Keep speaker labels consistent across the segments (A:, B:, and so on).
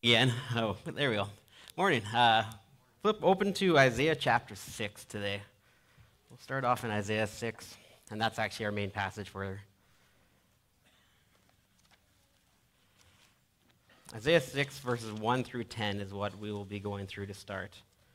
A: Again. Oh, there we go. Morning. Flip open to Isaiah chapter 6 today. We'll start off in Isaiah 6, and that's actually our main passage for Isaiah 6, verses 1 through 10 is what we will be going through to start.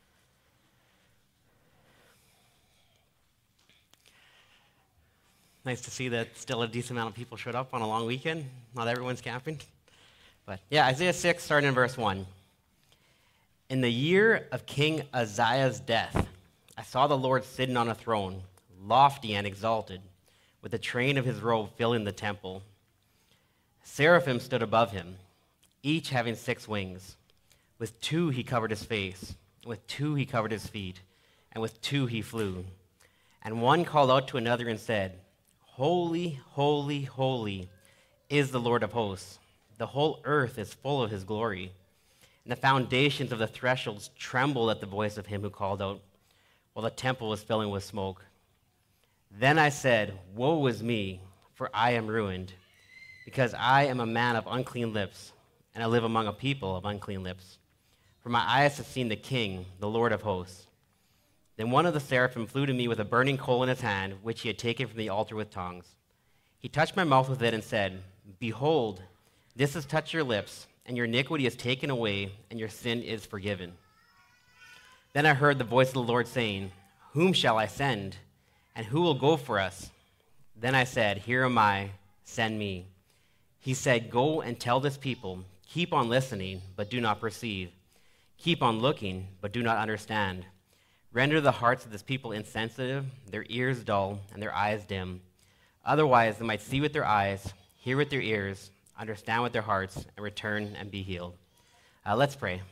A: Nice to see that still a decent amount of people showed up on a long weekend. Not everyone's camping. But yeah, Isaiah 6, starting in verse 1. In the year of King Uzziah's death, I saw the Lord sitting on a throne, lofty and exalted, with the train of his robe filling the temple. Seraphim stood above him, each having 6 wings. With 2 he covered his face, with 2 he covered his feet, and with 2 he flew. And one called out to another and said, Holy, holy, holy is the Lord of hosts. The whole earth is full of his glory. And the foundations of the thresholds trembled at the voice of him who called out, while the temple was filling with smoke. Then I said, Woe is me, for I am ruined, because I am a man of unclean lips, and I live among a people of unclean lips. For my eyes have seen the King, the Lord of hosts. Then one of the seraphim flew to me with a burning coal in his hand, which he had taken from the altar with tongs. He touched my mouth with it and said, Behold, this has touched your lips, and your iniquity is taken away, and your sin is forgiven. Then I heard the voice of the Lord saying, Whom shall I send? And who will go for us? Then I said, Here am I, send me. He said, Go and tell this people, keep on listening, but do not perceive. Keep on looking, but do not understand. Render the hearts of this people insensitive, their ears dull, and their eyes dim. Otherwise they might see with their eyes, hear with their ears, understand with their hearts, and return and be healed. Let's pray.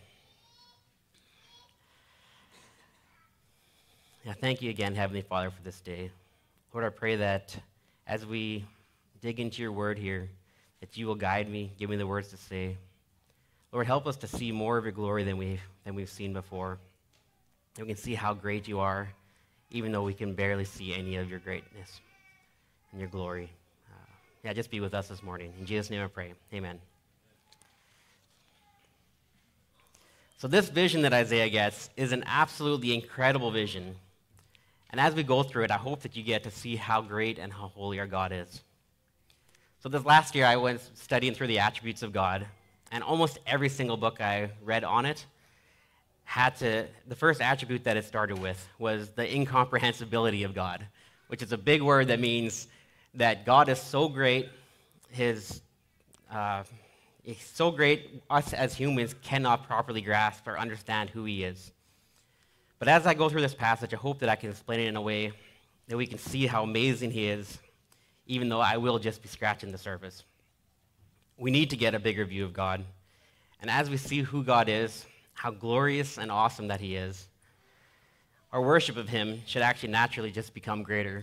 A: Yeah, thank you again, Heavenly Father, for this day. Lord, I pray that as we dig into your word here, that you will guide me, give me the words to say. Lord, help us to see more of your glory than we've seen before. That we can see how great you are, even though we can barely see any of your greatness and your glory. Just be with us this morning. In Jesus' name I pray. Amen. So this vision that Isaiah gets is an absolutely incredible vision. And as we go through it, I hope that you get to see how great and how holy our God is. So this last year, I went studying through the attributes of God, and almost every single book I read on it the first attribute that it started with was the incomprehensibility of God, which is a big word that means that God is so great, he's so great, us as humans cannot properly grasp or understand who he is. But as I go through this passage, I hope that I can explain it in a way that we can see how amazing he is, even though I will just be scratching the surface. We need to get a bigger view of God. And as we see who God is, how glorious and awesome that he is, our worship of him should actually naturally just become greater.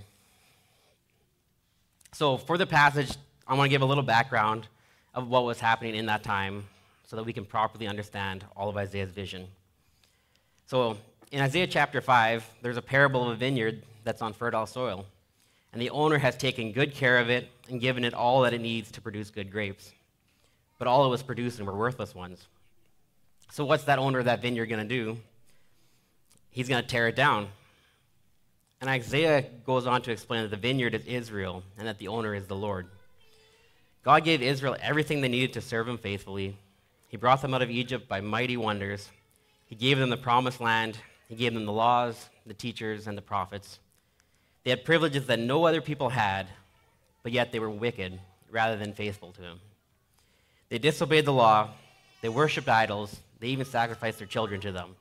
A: So for the passage, I want to give a little background of what was happening in that time so that we can properly understand all of Isaiah's vision. So in Isaiah chapter 5, there's a parable of a vineyard that's on fertile soil. And the owner has taken good care of it and given it all that it needs to produce good grapes. But all it was producing were worthless ones. So what's that owner of that vineyard going to do? He's going to tear it down. And Isaiah goes on to explain that the vineyard is Israel and that the owner is the Lord. God gave Israel everything they needed to serve him faithfully. He brought them out of Egypt by mighty wonders. He gave them the promised land. He gave them the laws, the teachers, and the prophets. They had privileges that no other people had, but yet they were wicked rather than faithful to him. They disobeyed the law. They worshipped idols. They even sacrificed their children to them.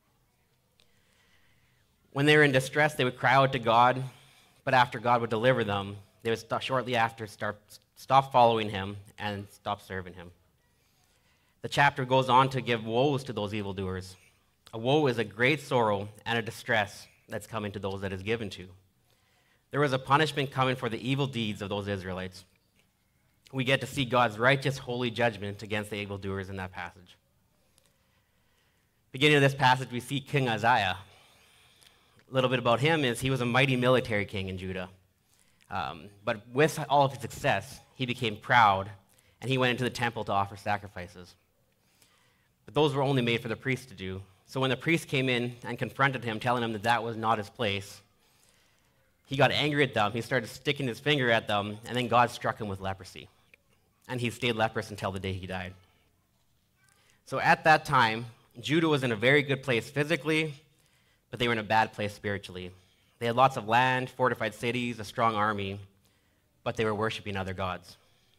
A: When they were in distress, they would cry out to God, but after God would deliver them, they would shortly after stop following him and stop serving him. The chapter goes on to give woes to those evildoers. A woe is a great sorrow and a distress that's coming to those that is given to. There was a punishment coming for the evil deeds of those Israelites. We get to see God's righteous, holy judgment against the evildoers in that passage. Beginning of this passage, we see King Uzziah. A little bit about him is he was a mighty military king in Judah. But with all of his success, he became proud, and he went into the temple to offer sacrifices. But those were only made for the priest to do. So when the priest came in and confronted him, telling him that that was not his place, he got angry at them. He started sticking his finger at them, and then God struck him with leprosy. And he stayed leprous until the day he died. So at that time, Judah was in a very good place physically, but they were in a bad place spiritually. They had lots of land, fortified cities, a strong army, but they were worshiping other gods.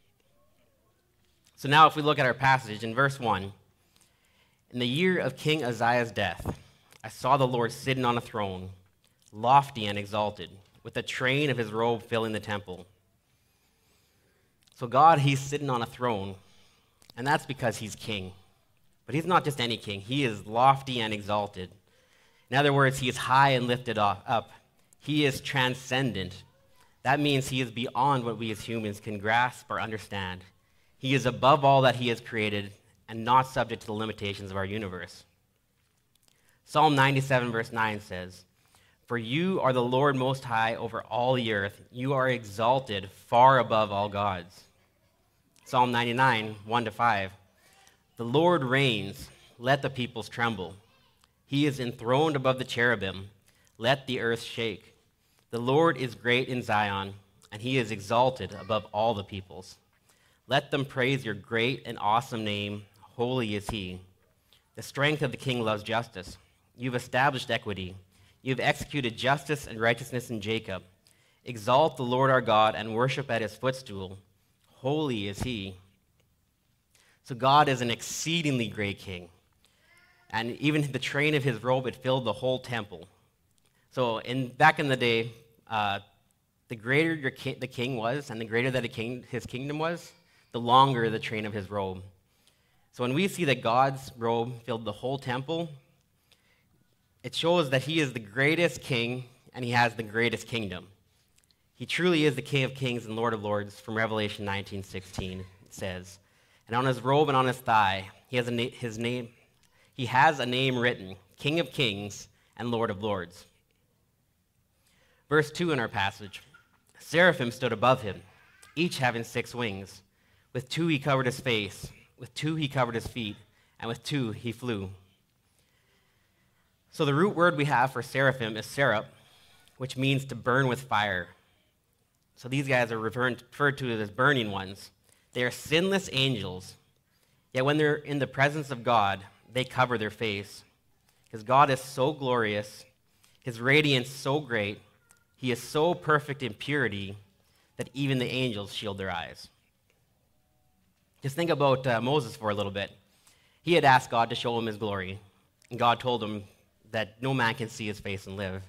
A: So now if we look at our passage in verse 1, in the year of King Uzziah's death, I saw the Lord sitting on a throne, lofty and exalted, with the train of his robe filling the temple. So God, he's sitting on a throne, and that's because he's king. But he's not just any king. He is lofty and exalted. In other words, he is high and lifted up. He is transcendent. That means he is beyond what we as humans can grasp or understand. He is above all that he has created and not subject to the limitations of our universe. Psalm 97 verse 9 says, "For you are the Lord most high over all the earth. You are exalted far above all gods." Psalm 99, 1-5, "The Lord reigns, let the peoples tremble. He is enthroned above the cherubim, let the earth shake. The Lord is great in Zion, and he is exalted above all the peoples. Let them praise your great and awesome name, holy is he. The strength of the king loves justice. You've established equity. You've executed justice and righteousness in Jacob. Exalt the Lord our God and worship at his footstool. Holy is he." So God is an exceedingly great king. And even the train of his robe, it filled the whole temple. So back in the day, the greater the king was, and the greater that his kingdom was, the longer the train of his robe. So when we see that God's robe filled the whole temple, it shows that he is the greatest king and he has the greatest kingdom. He truly is the King of Kings and Lord of Lords, from Revelation 19:16, it says. And on his robe and on his thigh, he has a name written, King of Kings and Lord of Lords. Verse 2 in our passage, "Seraphim stood above him, each having 6 wings. With 2 he covered his face, with 2 he covered his feet, and with 2 he flew." So the root word we have for seraphim is seraph, which means to burn with fire. So these guys are referred to as burning ones. They are sinless angels, yet when they're in the presence of God, they cover their face. Because God is so glorious, his radiance so great, he is so perfect in purity that even the angels shield their eyes. Just think about Moses for a little bit. He had asked God to show him his glory, and God told him that no man can see his face and live.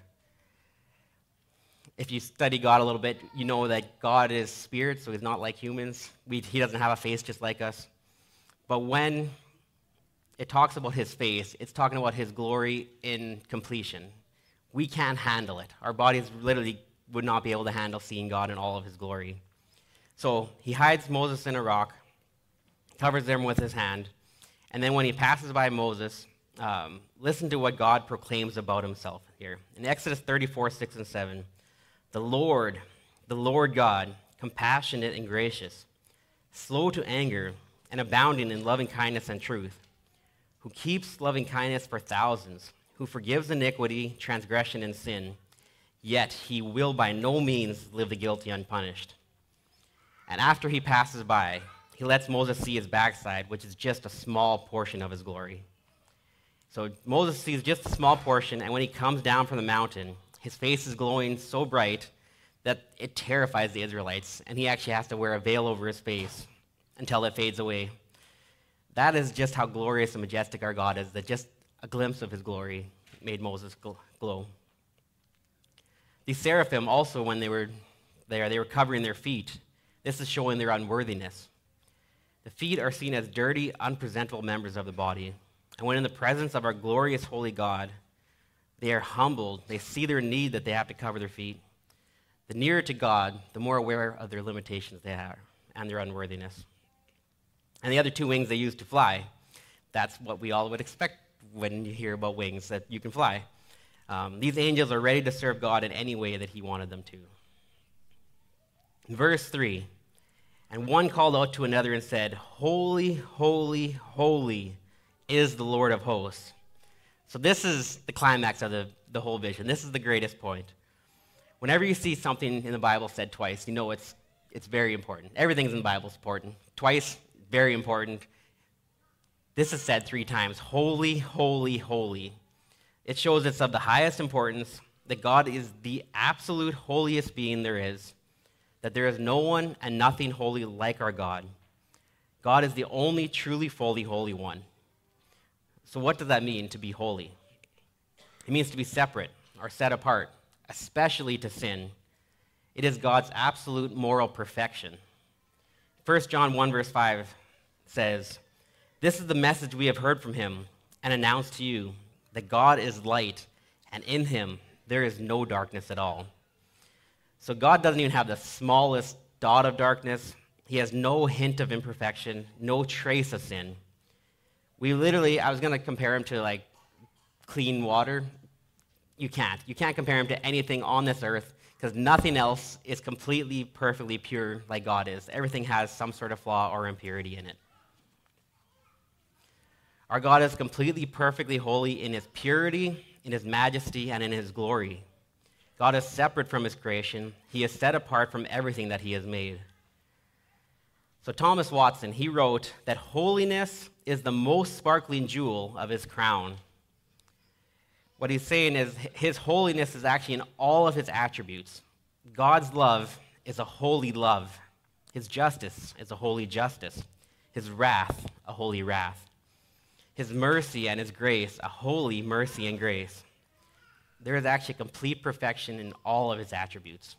A: If you study God a little bit, you know that God is spirit, so he's not like humans. He doesn't have a face just like us. But when it talks about his face, it's talking about his glory in completion. We can't handle it. Our bodies literally would not be able to handle seeing God in all of his glory. So he hides Moses in a rock, covers them with his hand, and then when he passes by Moses, listen to what God proclaims about himself here. In Exodus 34:6-7, the Lord God, compassionate and gracious, slow to anger, and abounding in loving kindness and truth, who keeps loving kindness for thousands, who forgives iniquity, transgression, and sin, yet he will by no means leave the guilty unpunished. And after he passes by, he lets Moses see his backside, which is just a small portion of his glory. So Moses sees just a small portion, and when he comes down from the mountain, his face is glowing so bright that it terrifies the Israelites, and he actually has to wear a veil over his face until it fades away. That is just how glorious and majestic our God is, that just a glimpse of his glory made Moses glow. These seraphim also, when they were there, they were covering their feet. This is showing their unworthiness. The feet are seen as dirty, unpresentable members of the body. And when in the presence of our glorious holy God, they are humbled. They see their need that they have to cover their feet. The nearer to God, the more aware of their limitations they are and their unworthiness. And the other 2 wings they use to fly. That's what we all would expect when you hear about wings, that you can fly. These angels are ready to serve God in any way that he wanted them to. In verse 3, "And one called out to another and said, 'Holy, holy, holy is the Lord of hosts. So this is the climax of the whole vision. This is the greatest point. Whenever you see something in the Bible said twice, you know it's very important. Everything's in the Bible is important. Twice, very important. This is said 3 times. Holy, holy, holy. It shows it's of the highest importance, that God is the absolute holiest being there is, that there is no one and nothing holy like our God. God is the only truly fully holy one. So what does that mean, to be holy? It means to be separate or set apart, especially to sin. It is God's absolute moral perfection. 1 John 1 verse 5 says, "This is the message we have heard from him and announced to you, that God is light, and in him there is no darkness at all." So God doesn't even have the smallest dot of darkness. He has no hint of imperfection, no trace of sin. I was going to compare him to like clean water. You can't. You can't compare him to anything on this earth because nothing else is completely, perfectly pure like God is. Everything has some sort of flaw or impurity in it. Our God is completely, perfectly holy in his purity, in his majesty, and in his glory. God is separate from his creation. He is set apart from everything that he has made. So Thomas Watson, he wrote that holiness is the most sparkling jewel of his crown. What he's saying is his holiness is actually in all of his attributes. God's love is a holy love. His justice is a holy justice. His wrath, a holy wrath. His mercy and his grace, a holy mercy and grace. There is actually complete perfection in all of his attributes.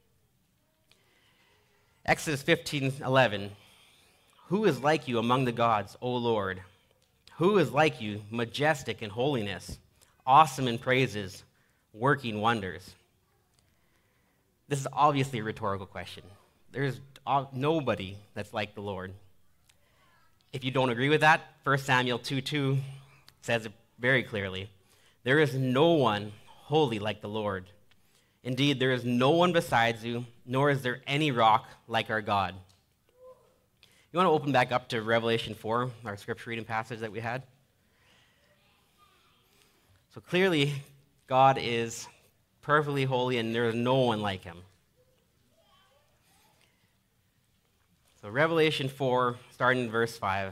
A: Exodus 15:11. "Who is like you among the gods, O Lord? Who is like you, majestic in holiness, awesome in praises, working wonders?" This is obviously a rhetorical question. There's nobody that's like the Lord. If you don't agree with that, 1 Samuel 2:2 says it very clearly. "There is no one holy like the Lord. Indeed, there is no one besides you, nor is there any rock like our God." You want to open back up to Revelation 4, our scripture reading passage that we had? So clearly, God is perfectly holy and there is no one like him. So Revelation 4, starting in verse 5.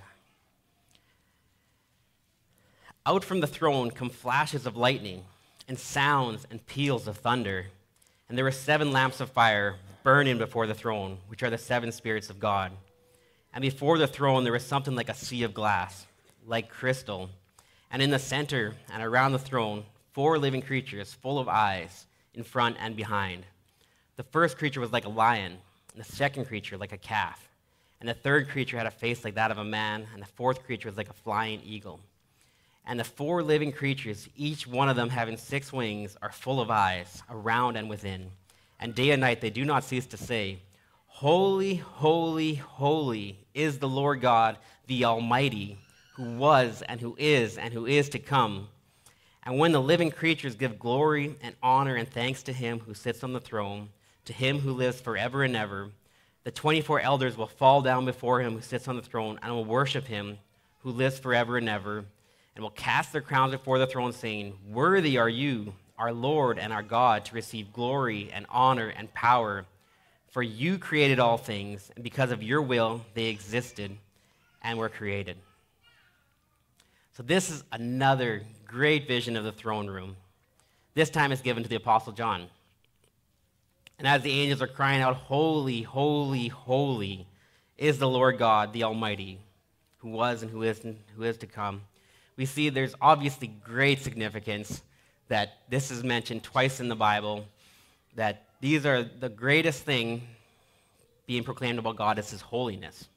A: "Out from the throne come flashes of lightning, and sounds and peals of thunder. And there were 7 lamps of fire burning before the throne, which are the 7 spirits of God. And before the throne there was something like a sea of glass, like crystal. And in the center and around the throne, 4 living creatures full of eyes, in front and behind. The first creature was like a lion, and the second creature like a calf. And the third creature had a face like that of a man, and the fourth creature was like a flying eagle. And the 4 living creatures, each one of them having 6 wings, are full of eyes, around and within. And day and night they do not cease to say, 'Holy, holy, holy is the Lord God, the Almighty, who was and who is to come.' And when the living creatures give glory and honor and thanks to him who sits on the throne, to him who lives forever and ever, the 24 elders will fall down before him who sits on the throne and will worship him who lives forever and ever, and will cast their crowns before the throne, saying, 'Worthy are you, our Lord and our God, to receive glory and honor and power. For you created all things, and because of your will they existed and were created.'" So this is another great vision of the throne room. This time it's given to the Apostle John. And as the angels are crying out, "Holy, holy, holy is the Lord God, the Almighty, who was and who is to come," we see there's obviously great significance that this is mentioned twice in the Bible, that these are the greatest thing being proclaimed about God is his holiness.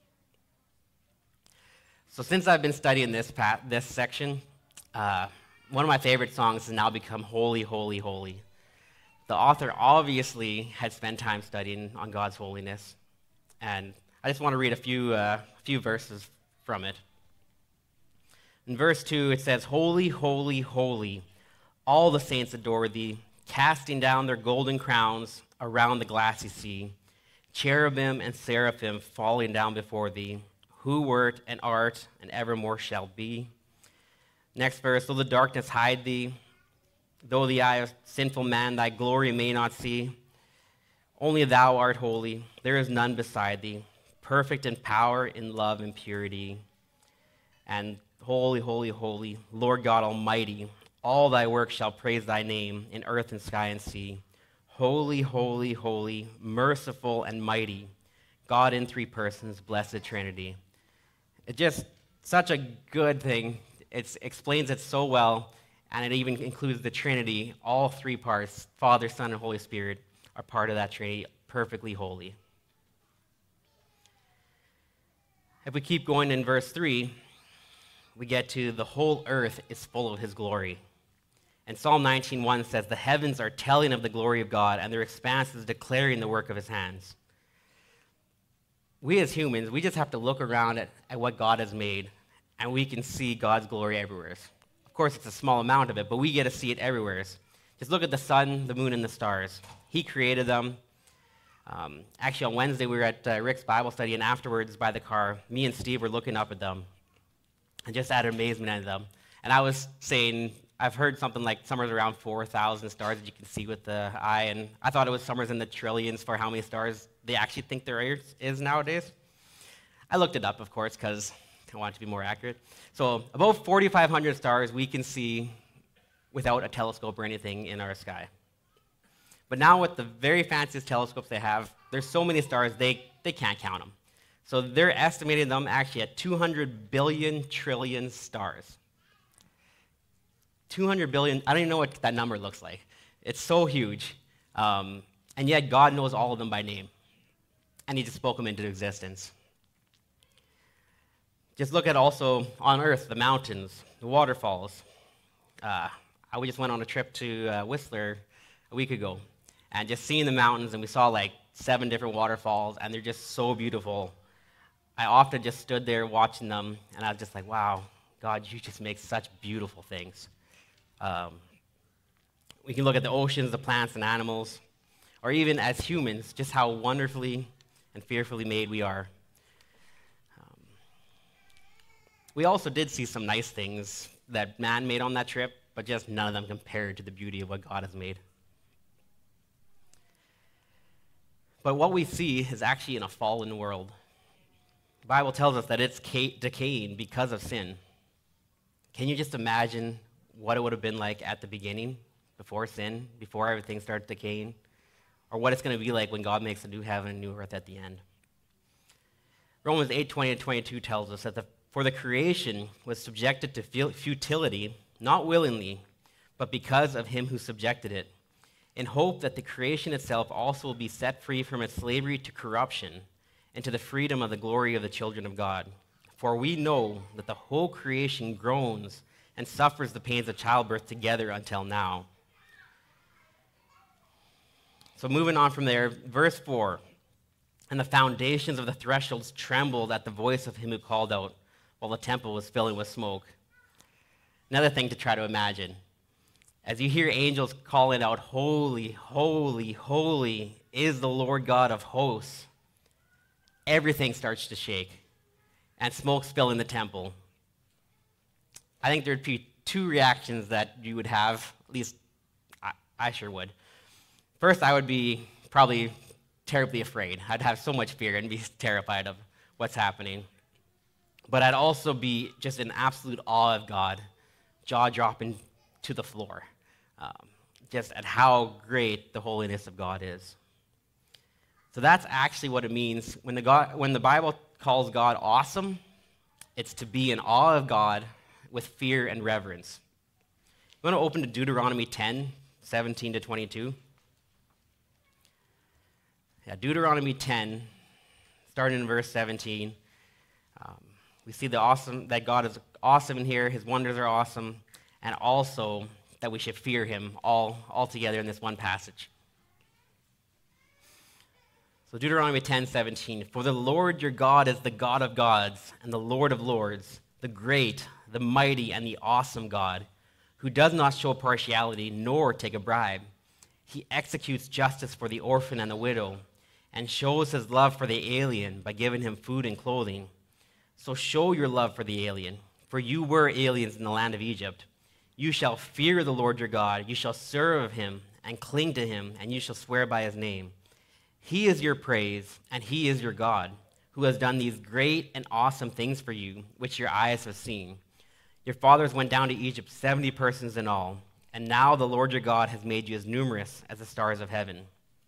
A: So since I've been studying this section, one of my favorite songs has now become "Holy, Holy, Holy." The author obviously had spent time studying on God's holiness, and I just want to read a few verses from it. In verse 2, it says, "Holy, holy, holy, all the saints adore thee, casting down their golden crowns around the glassy sea. Cherubim and seraphim falling down before thee, who wert and art and evermore shall be. Next verse, though the darkness hide thee, though the eye of sinful man thy glory may not see, only thou art holy, there is none beside thee, perfect in power, in love and purity. And holy, holy, holy, Lord God Almighty, all thy works shall praise thy name in earth and sky and sea. Holy, holy, holy, merciful and mighty, God in three persons, blessed Trinity. It's just such a good thing. It explains it so well, and it even includes the Trinity. All three parts, Father, Son, and Holy Spirit, are part of that Trinity, perfectly holy. If we keep going in verse 3, we get to the whole earth is full of his glory. And Psalm 19:1 says, the heavens are telling of the glory of God, and their expanse is declaring the work of his hands. We as humans, we just have to look around at what God has made, and we can see God's glory everywhere. Of course, it's a small amount of it, but we get to see it everywhere. Just look at the sun, the moon, and the stars. He created them. Actually, on Wednesday, we were at Rick's Bible study, and afterwards, by the car, me and Steve were looking up at them and just out of amazement at them. And I was saying, I've heard something like somewhere around 4,000 stars that you can see with the eye, and I thought it was somewhere in the trillions for how many stars they actually think there is nowadays. I looked it up, of course, because I want it to be more accurate. So about 4,500 stars we can see without a telescope or anything in our sky. But now with the very fanciest telescopes they have, there's so many stars they can't count them. So they're estimating them actually at 200 billion trillion stars. 200 billion, I don't even know what that number looks like. It's so huge. And yet God knows all of them by name. And he just spoke them into existence. Just look at also on Earth, the mountains, the waterfalls. We just went on a trip to Whistler a week ago. And just seeing the mountains, and we saw like 7 different waterfalls, and they're just so beautiful. I often just stood there watching them, and I was just like, wow, God, you just make such beautiful things. We can look at the oceans, the plants and animals, or even as humans, just how wonderfully and fearfully made we are. We also did see some nice things that man made on that trip, but just none of them compared to the beauty of what God has made. But what we see is actually in a fallen world. The Bible tells us that it's decaying because of sin. Can you just imagine what it would have been like at the beginning, before sin, before everything started decaying? Or what it's going to be like when God makes a new heaven and a new earth at the end? Romans 8:20-22 tells us that for the creation was subjected to futility, not willingly, but because of him who subjected it, in hope that the creation itself also will be set free from its slavery to corruption and to the freedom of the glory of the children of God. For we know that the whole creation groans and suffers the pains of childbirth together until now. So moving on from there, verse 4, and the foundations of the thresholds trembled at the voice of him who called out, while the temple was filling with smoke. Another thing to try to imagine. As you hear angels calling out, holy, holy, holy is the Lord God of hosts, everything starts to shake, and smoke's filling the temple. I think there'd be 2 reactions that you would have, at least I sure would. First, I would be probably terribly afraid. I'd have so much fear and be terrified of what's happening. But I'd also be just in absolute awe of God, jaw dropping to the floor, just at how great the holiness of God is. So that's actually what it means. When the Bible calls God awesome, it's to be in awe of God with fear and reverence. You want to open to Deuteronomy 10:17-22? Yeah, Deuteronomy 10, starting in verse 17. We see that God is awesome in here, his wonders are awesome, and also that we should fear him all together in this one passage. So Deuteronomy 10:17, for the Lord your God is the God of gods and the Lord of lords, the great, the mighty, and the awesome God, who does not show partiality nor take a bribe. He executes justice for the orphan and the widow, and shows his love for the alien by giving him food and clothing. So show your love for the alien. for you were aliens in the land of Egypt. You shall fear the Lord your God. You shall serve him and cling to him, and you shall swear by his name. He is your praise, and he is your God, who has done these great and awesome things for you, which your eyes have seen. Your fathers went down to Egypt, 70 persons in all, and now the Lord your God has made you as numerous as the stars of heaven.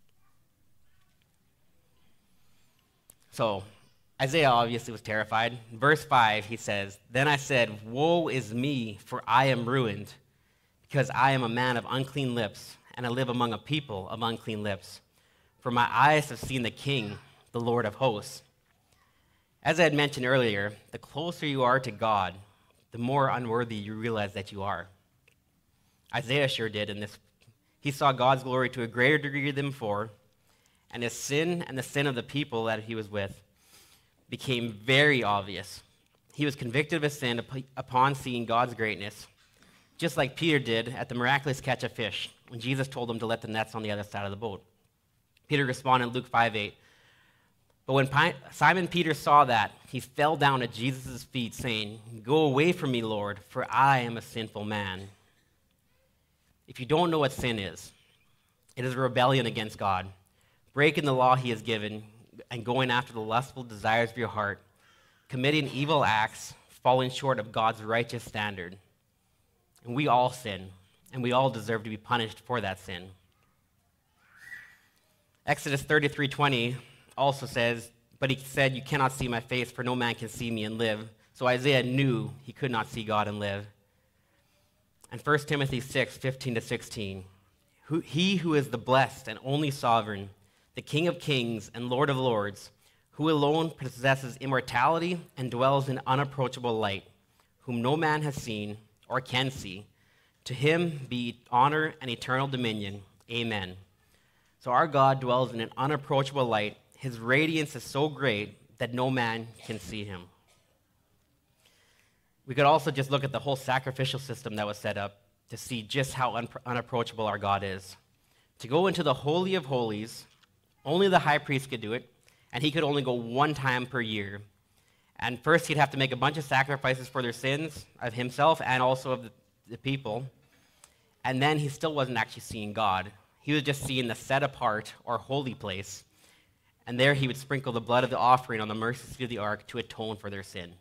A: So, Isaiah obviously was terrified. Verse 5, he says, "Then I said, woe is me, for I am ruined, because I am a man of unclean lips, and I live among a people of unclean lips. For my eyes have seen the King, the Lord of hosts." As I had mentioned earlier, the closer you are to God, the more unworthy you realize that you are. Isaiah sure did in this. He saw God's glory to a greater degree than before, and his sin and the sin of the people that he was with became very obvious. He was convicted of his sin upon seeing God's greatness, just like Peter did at the miraculous catch of fish when Jesus told him to let the nets on the other side of the boat. Peter responded in Luke 5:8. But when Simon Peter saw that, he fell down at Jesus' feet, saying, "Go away from me, Lord, for I am a sinful man." If you don't know what sin is, it is a rebellion against God, breaking the law he has given and going after the lustful desires of your heart, committing evil acts, falling short of God's righteous standard. And we all sin, and we all deserve to be punished for that sin. Exodus 33:20 also says, "But he said, 'You cannot see my face, for no man can see me and live.' So Isaiah knew he could not see God and live." And 1 Timothy 6:15-16, "He who is the blessed and only sovereign, the King of kings and Lord of lords, who alone possesses immortality and dwells in unapproachable light, whom no man has seen or can see, to him be honor and eternal dominion. Amen." So our God dwells in an unapproachable light. His radiance is so great that no man can see him. We could also just look at the whole sacrificial system that was set up to see just how unapproachable our God is. To go into the Holy of Holies, only the high priest could do it, and he could only go one time per year. And first he'd have to make a bunch of sacrifices for their sins, of himself and also of the people. And then he still wasn't actually seeing God. He was just seeing the set apart or holy place. And there he would sprinkle the blood of the offering on the mercy seat of the ark to atone for their sin.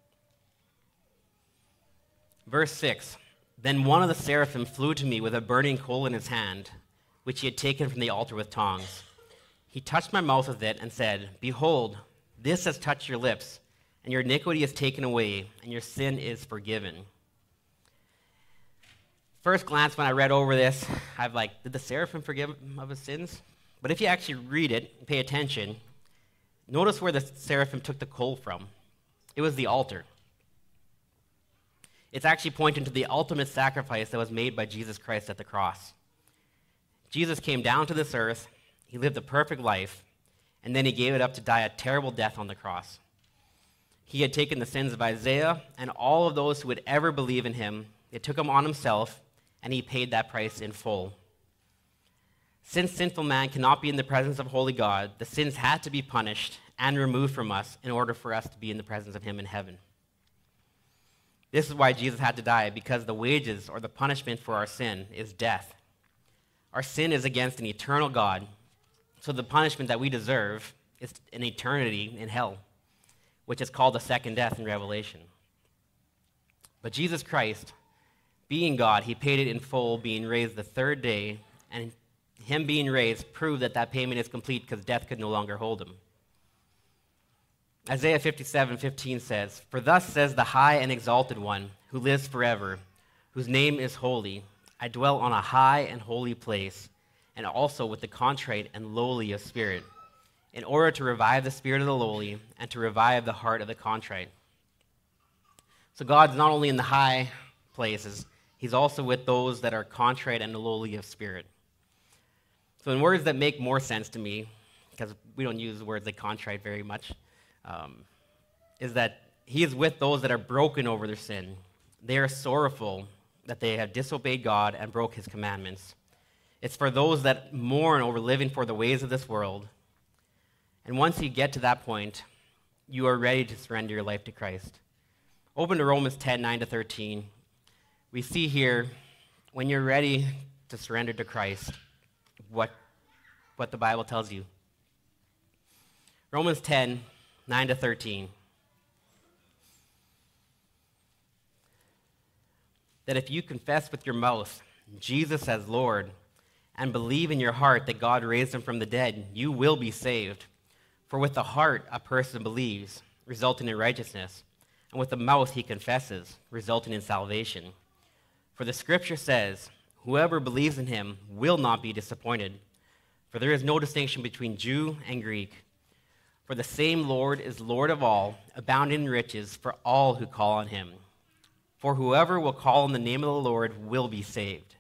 A: Verse 6, "Then one of the seraphim flew to me with a burning coal in his hand, which he had taken from the altar with tongs. He touched my mouth with it and said, 'Behold, this has touched your lips, and your iniquity is taken away, and your sin is forgiven.'" First glance, when I read over this, I've like, did the seraphim forgive him of his sins? But if you actually read it and pay attention, notice where the seraphim took the coal from. It was the altar. It's actually pointing to the ultimate sacrifice that was made by Jesus Christ at the cross. Jesus came down to this earth, he lived a perfect life, and then he gave it up to die a terrible death on the cross. He had taken the sins of Isaiah and all of those who would ever believe in him. It took him on himself, and he paid that price in full. Since sinful man cannot be in the presence of holy God, the sins had to be punished and removed from us in order for us to be in the presence of him in heaven. This is why Jesus had to die, because the wages or the punishment for our sin is death. Our sin is against an eternal God, so the punishment that we deserve is an eternity in hell, which is called the second death in Revelation. But Jesus Christ, being God, he paid it in full, being raised the third day, and him being raised proved that that payment is complete because death could no longer hold him. Isaiah 57:15 says, "For thus says the high and exalted one, who lives forever, whose name is holy. I dwell on a high and holy place, and also with the contrite and lowly of spirit, in order to revive the spirit of the lowly and to revive the heart of the contrite." So God's not only in the high places, he's also with those that are contrite and lowly of spirit. So in words that make more sense to me, because we don't use words like contrite very much, is that he is with those that are broken over their sin. They are sorrowful that they have disobeyed God and broke his commandments. It's for those that mourn over living for the ways of this world. And once you get to that point, you are ready to surrender your life to Christ. Open to Romans 10, 9 to 13. We see here, when you're ready to surrender to Christ, what the Bible tells you. Romans 10, 9 to 13. That if you confess with your mouth Jesus as Lord and believe in your heart that God raised him from the dead, you will be saved. For with the heart a person believes, resulting in righteousness, and with the mouth he confesses, resulting in salvation. For the scripture says, whoever believes in him will not be disappointed. For there is no distinction between Jew and Greek. For the same Lord is Lord of all, abounding in riches for all who call on him. For whoever will call on the name of the Lord will be saved.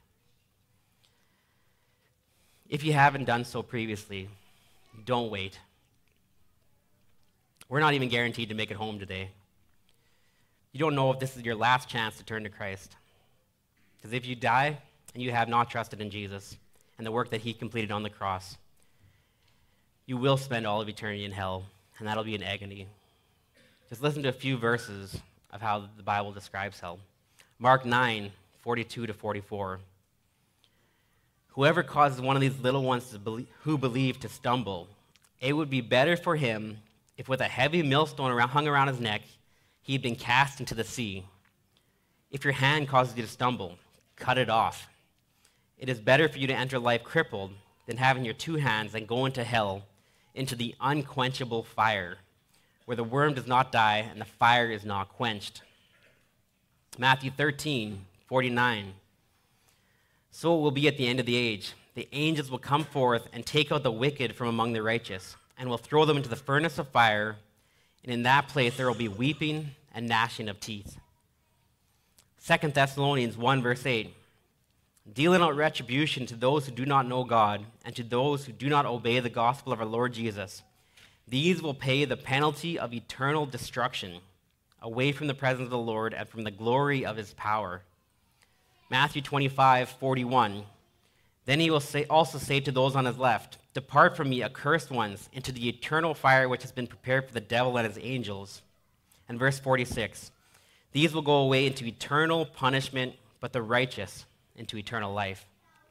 A: If you haven't done so previously, don't wait. We're not even guaranteed to make it home today. You don't know if this is your last chance to turn to Christ. Because if you die and you have not trusted in Jesus and the work that he completed on the cross, you will spend all of eternity in hell, and that'll be an agony. Just listen to a few verses of how the Bible describes hell. Mark 9, 42 to 44. Whoever causes one of these little ones who believe to stumble, it would be better for him if with a heavy millstone hung around his neck, he had been cast into the sea. If your hand causes you to stumble, cut it off. It is better for you to enter life crippled than having your two hands and go into hell, into the unquenchable fire, where the worm does not die and the fire is not quenched. Matthew 13, 49. So it will be at the end of the age. The angels will come forth and take out the wicked from among the righteous, and will throw them into the furnace of fire, and in that place there will be weeping and gnashing of teeth. 2 Thessalonians 1, verse 8. Dealing out retribution to those who do not know God, and to those who do not obey the gospel of our Lord Jesus. These will pay the penalty of eternal destruction, away from the presence of the Lord and from the glory of his power. Matthew 25, 41. Then he will also say to those on his left, depart from me, accursed ones, into the eternal fire which has been prepared for the devil and his angels. And verse 46. These will go away into eternal punishment, but the righteous into eternal life.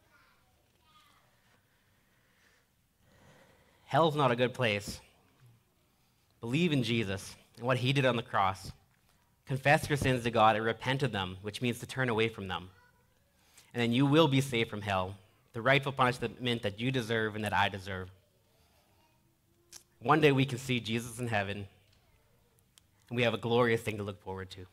A: Hell's not a good place. Believe in Jesus and what he did on the cross. Confess your sins to God and repent of them, which means to turn away from them. And then you will be saved from hell, the rightful punishment that you deserve and that I deserve. One day we can see Jesus in heaven, and we have a glorious thing to look forward to.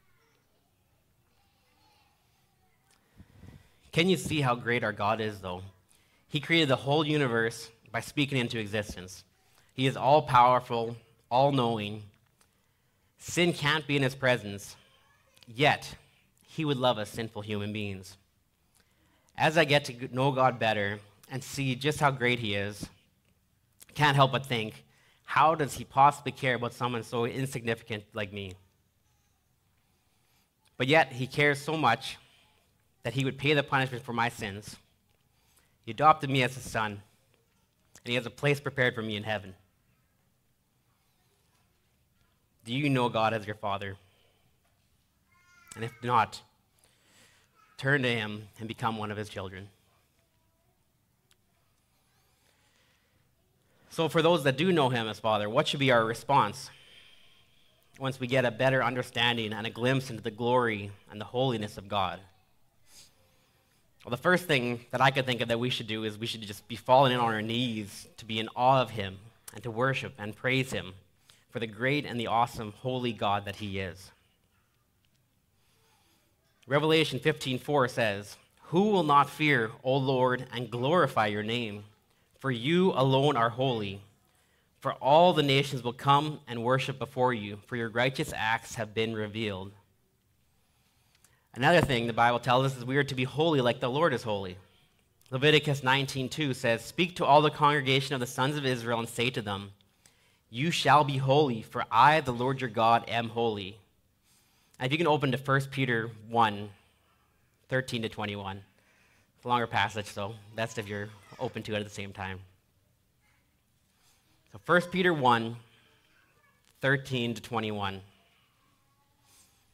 A: Can you see how great our God is, though? He created the whole universe by speaking into existence. He is all-powerful, all-knowing. Sin can't be in his presence, yet he would love us sinful human beings. As I get to know God better and see just how great he is, I can't help but think, how does he possibly care about someone so insignificant like me? But yet he cares so much that he would pay the punishment for my sins. He adopted me as his son, and he has a place prepared for me in heaven. Do you know God as your Father? And if not, turn to him and become one of his children. So for those that do know him as Father, what should be our response once we get a better understanding and a glimpse into the glory and the holiness of God? Well, the first thing that I could think of that we should do is we should just be falling in on our knees to be in awe of him and to worship and praise him for the great and the awesome holy God that he is. Revelation 15:4 says, who will not fear, O Lord, and glorify your name? For you alone are holy. For all the nations will come and worship before you, for your righteous acts have been revealed. Another thing the Bible tells us is we are to be holy like the Lord is holy. Leviticus 19:2 says, speak to all the congregation of the sons of Israel and say to them, you shall be holy, for I, the Lord your God, am holy. And if you can open to 1 Peter 1, 13 to 21. It's a longer passage, so best if you're open to it at the same time. So 1 Peter 1, 13 to 21.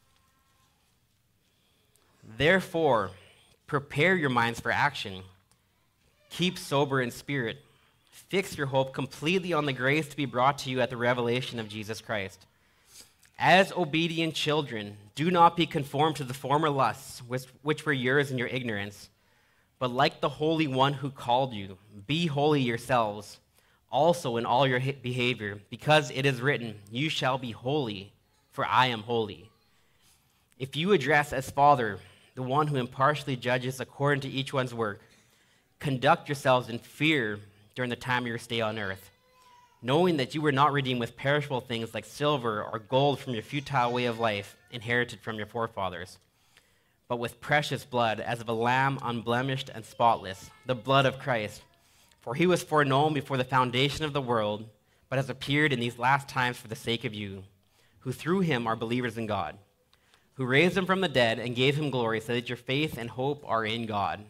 A: Therefore, prepare your minds for action. Keep sober in spirit. Fix your hope completely on the grace to be brought to you at the revelation of Jesus Christ. As obedient children, do not be conformed to the former lusts which were yours in your ignorance, but like the Holy One who called you, be holy yourselves, also in all your behavior, because it is written, you shall be holy, for I am holy. If you address as Father the one who impartially judges according to each one's work, conduct yourselves in fear during the time of your stay on earth, knowing that you were not redeemed with perishable things like silver or gold from your futile way of life inherited from your forefathers, but with precious blood, as of a lamb unblemished and spotless, the blood of Christ. For he was foreknown before the foundation of the world, but has appeared in these last times for the sake of you, who through him are believers in God, who raised him from the dead and gave him glory, so that your faith and hope are in God.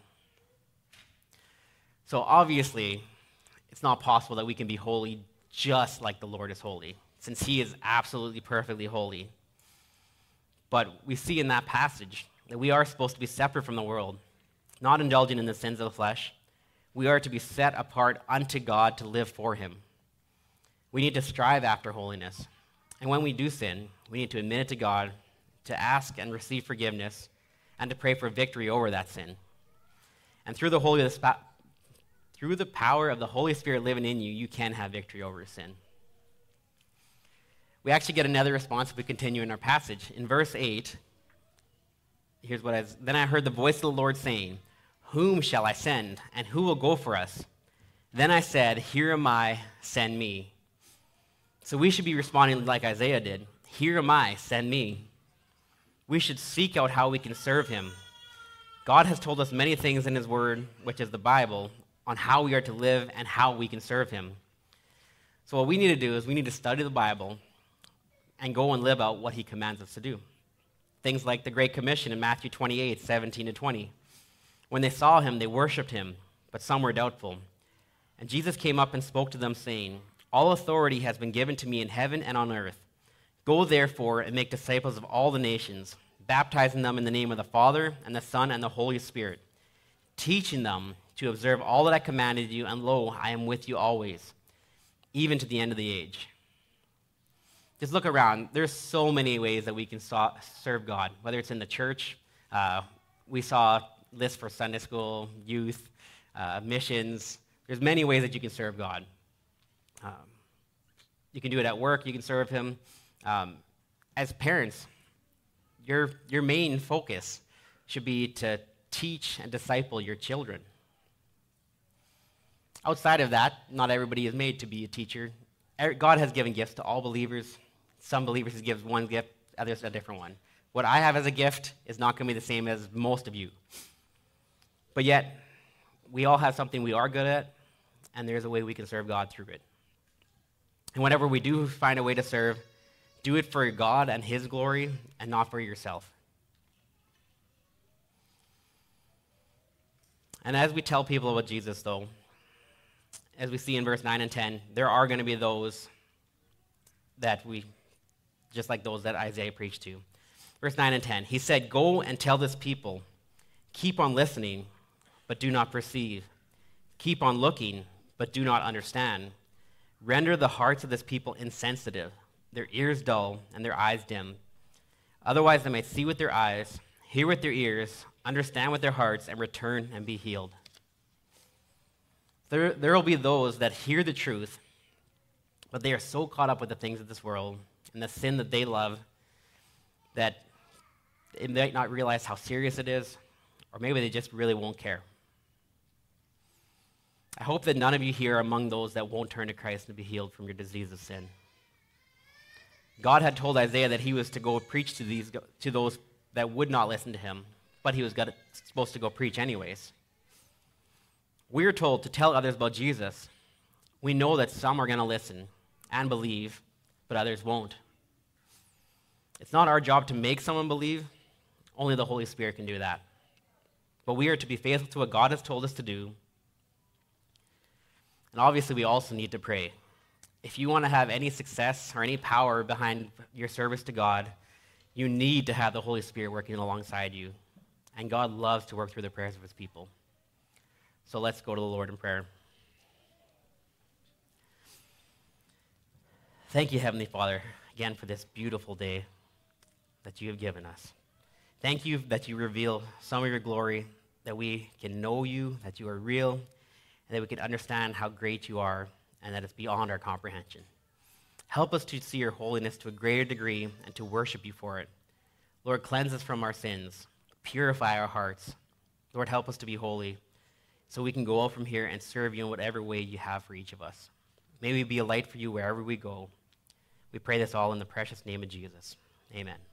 A: So obviously, it's not possible that we can be holy just like the Lord is holy, since he is absolutely perfectly holy. But we see in that passage that we are supposed to be separate from the world, not indulging in the sins of the flesh. We are to be set apart unto God to live for him. We need to strive after holiness. And when we do sin, we need to admit it to God, to ask and receive forgiveness, and to pray for victory over that sin. And through the power of the Holy Spirit living in you, you can have victory over sin. We actually get another response if we continue in our passage. In verse 8, here's what then I heard the voice of the Lord saying, whom shall I send, and who will go for us? Then I said, here am I, send me. So we should be responding like Isaiah did. Here am I, send me. We should seek out how we can serve him. God has told us many things in his word, which is the Bible, on how we are to live and how we can serve him. So what we need to do is we need to study the Bible and go and live out what he commands us to do. Things like the Great Commission in Matthew 28, 17 to 20. When they saw him, they worshipped him, but some were doubtful. And Jesus came up and spoke to them, saying, all authority has been given to me in heaven and on earth. Go therefore and make disciples of all the nations, baptizing them in the name of the Father and the Son and the Holy Spirit, teaching them to observe all that I commanded you, and lo, I am with you always, even to the end of the age. Just look around. There's so many ways that we can serve God, whether it's in the church. We saw lists for Sunday school, youth, missions. There's many ways that you can serve God. You can do it at work. You can serve him. As parents, your main focus should be to teach and disciple your children. Outside of that, not everybody is made to be a teacher. God has given gifts to all believers. Some believers he gives one gift, others a different one. What I have as a gift is not going to be the same as most of you. But yet, we all have something we are good at, and there's a way we can serve God through it. And whenever we do find a way to serve, do it for God and his glory and not for yourself. And as we tell people about Jesus, though, as we see in verse 9 and 10, there are going to be those that just like those that Isaiah preached to. Verse 9 and 10, he said, go and tell this people, keep on listening, but do not perceive. Keep on looking, but do not understand. Render the hearts of this people insensitive, their ears dull, and their eyes dim. Otherwise they may see with their eyes, hear with their ears, understand with their hearts, and return and be healed. There will be those that hear the truth, but they are so caught up with the things of this world and the sin that they love that they might not realize how serious it is, or maybe they just really won't care. I hope that none of you here are among those that won't turn to Christ and be healed from your disease of sin. God had told Isaiah that he was to go preach to those that would not listen to him, but he was supposed to go preach anyways. We are told to tell others about Jesus. We know that some are going to listen and believe, but others won't. It's not our job to make someone believe. Only the Holy Spirit can do that. But we are to be faithful to what God has told us to do. And obviously, we also need to pray. If you want to have any success or any power behind your service to God, you need to have the Holy Spirit working alongside you. and God loves to work through the prayers of his people. So let's go to the Lord in prayer. Thank you, Heavenly Father, again for this beautiful day that you have given us. Thank you that you reveal some of your glory, that we can know you, that you are real, and that we can understand how great you are, and that it's beyond our comprehension. Help us to see your holiness to a greater degree and to worship you for it. Lord, cleanse us from our sins. Purify our hearts. Lord, help us to be holy so we can go out from here and serve you in whatever way you have for each of us. May we be a light for you wherever we go. We pray this all in the precious name of Jesus. Amen.